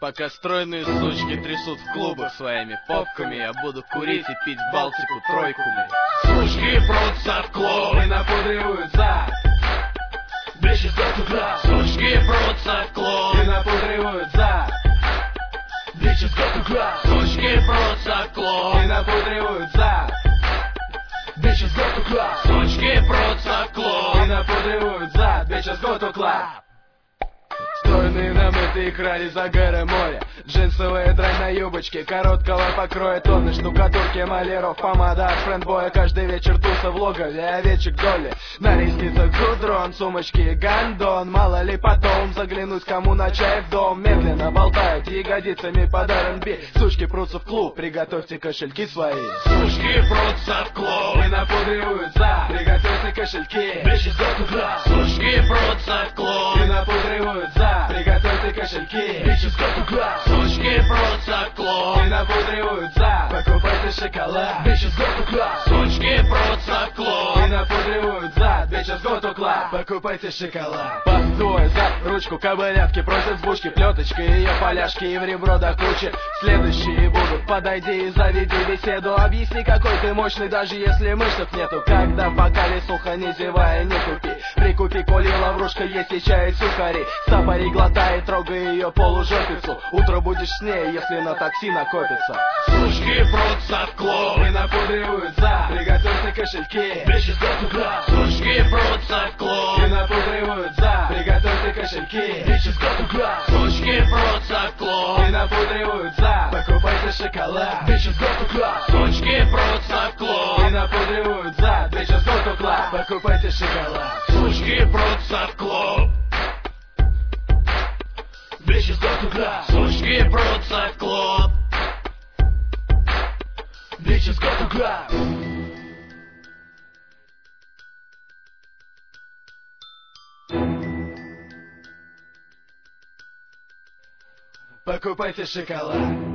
Пока стройные сучки трясут в клубах своими попками, я буду курить и пить Балтику тройку, блядь. Сучки прутся в клуб и напудривают зад. Bitches go to club. Сучки прутся в клуб и напудривают зад. Bitches go to club. Сучки прутся в клуб и напудривают зад. Bitches go to club. Сучки прутся в клуб и напудривают зад. Bitches go to club. Стройные намытые крали загара моря, джинсовые дрань на юбочке короткого покроя, тонны штукатурки, маляров, помада от френдбоя. Каждый вечер туса в логове, овечек доли. На ресницах гудрон, сумочки гандон. Мало ли потом заглянуть кому на чай в дом. Медленно болтают ягодицами под R&B. Сучки прутся в клуб, приготовьте кошельки свои. Сучки прутся в клуб и напудривают за. Приготовьте кошельки. Bitches go to club. Сучки прутся в клуб и напудривают за. Приготовьте кошельки. Bitches go to club. Сучки прутся в клуб и напудривают за. Покупайте шоколад. Bitches go to club. Сучки прутся в клуб и напудривают за. Bitches go to club. Покупайте шоколад. Постой, за ручку кобылятки просят с бушки. Плеточка ее поляшки и в ребро до кучи. Следующие будут: подойди и заведи беседу. Объясни, какой ты мощный, даже если мышц нету. Когда в бокале сухо, не зевая, не купи. Прикупи, коли лаврушка есть и чай, и сухари. Сапари глотай, трогай ее полужопицу. Утро будешь с ней, если на такси накопится. Сучки прутся в клуб и напудривают за. Приготовьте кошельки. Bitches go to club. Сучки прутся в клуб и напудривают за. Приготовьте кошельки. Bitches go to club. Сучки прутся в клуб и напудривают за. Покупайте шоколад. Bitches go to club. Сучки прутся в клуб и напудривают за. Bitches go to club. Покупайте шоколад. Сучки прутся в клуб. Bitches go to club. Сучки прутся в клуб. Bitches go to club. Покупайте шоколад.